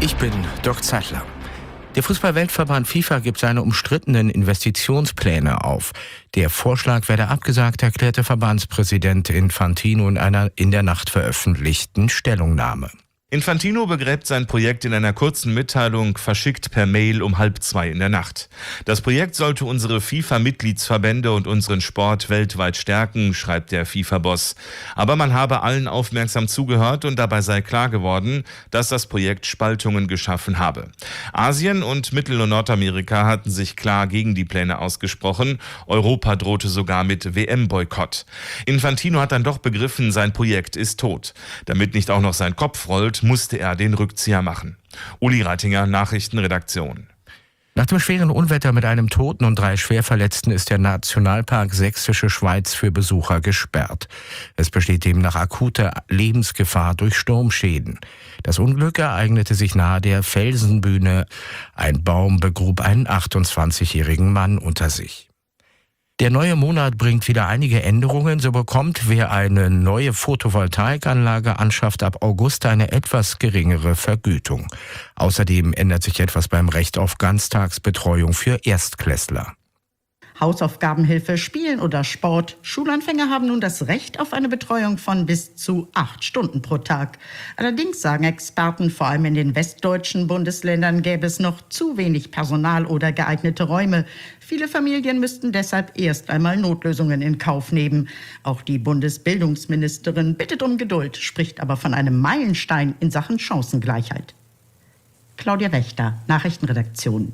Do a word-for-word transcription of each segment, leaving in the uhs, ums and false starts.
Ich bin Dirk Zeitler. Der Fußball-Weltverband FIFA gibt seine umstrittenen Investitionspläne auf. Der Vorschlag werde abgesagt, erklärte Verbandspräsident Infantino in einer in der Nacht veröffentlichten Stellungnahme. Infantino begräbt sein Projekt in einer kurzen Mitteilung, verschickt per Mail um halb zwei in der Nacht. Das Projekt sollte unsere FIFA-Mitgliedsverbände und unseren Sport weltweit stärken, schreibt der FIFA-Boss. Aber man habe allen aufmerksam zugehört und dabei sei klar geworden, dass das Projekt Spaltungen geschaffen habe. Asien und Mittel- und Nordamerika hatten sich klar gegen die Pläne ausgesprochen. Europa drohte sogar mit W M-Boykott. Infantino hat dann doch begriffen, sein Projekt ist tot. Damit nicht auch noch sein Kopf rollt, musste er den Rückzieher machen. Uli Reitinger, Nachrichtenredaktion. Nach dem schweren Unwetter mit einem Toten und drei Schwerverletzten ist der Nationalpark Sächsische Schweiz für Besucher gesperrt. Es besteht demnach akute Lebensgefahr durch Sturmschäden. Das Unglück ereignete sich nahe der Felsenbühne. Ein Baum begrub einen achtundzwanzigjährigen Mann unter sich. Der neue Monat bringt wieder einige Änderungen. So bekommt, wer eine neue Photovoltaikanlage anschafft, ab August eine etwas geringere Vergütung. Außerdem ändert sich etwas beim Recht auf Ganztagsbetreuung für Erstklässler. Hausaufgabenhilfe, Spielen oder Sport. Schulanfänger haben nun das Recht auf eine Betreuung von bis zu acht Stunden pro Tag. Allerdings sagen Experten, vor allem in den westdeutschen Bundesländern gäbe es noch zu wenig Personal oder geeignete Räume. Viele Familien müssten deshalb erst einmal Notlösungen in Kauf nehmen. Auch die Bundesbildungsministerin bittet um Geduld, spricht aber von einem Meilenstein in Sachen Chancengleichheit. Claudia Wächter, Nachrichtenredaktion.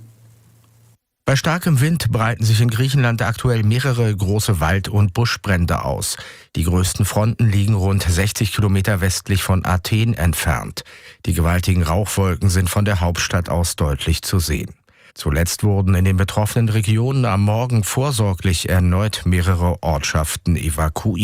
Bei starkem Wind breiten sich in Griechenland aktuell mehrere große Wald- und Buschbrände aus. Die größten Fronten liegen rund sechzig Kilometer westlich von Athen entfernt. Die gewaltigen Rauchwolken sind von der Hauptstadt aus deutlich zu sehen. Zuletzt wurden in den betroffenen Regionen am Morgen vorsorglich erneut mehrere Ortschaften evakuiert.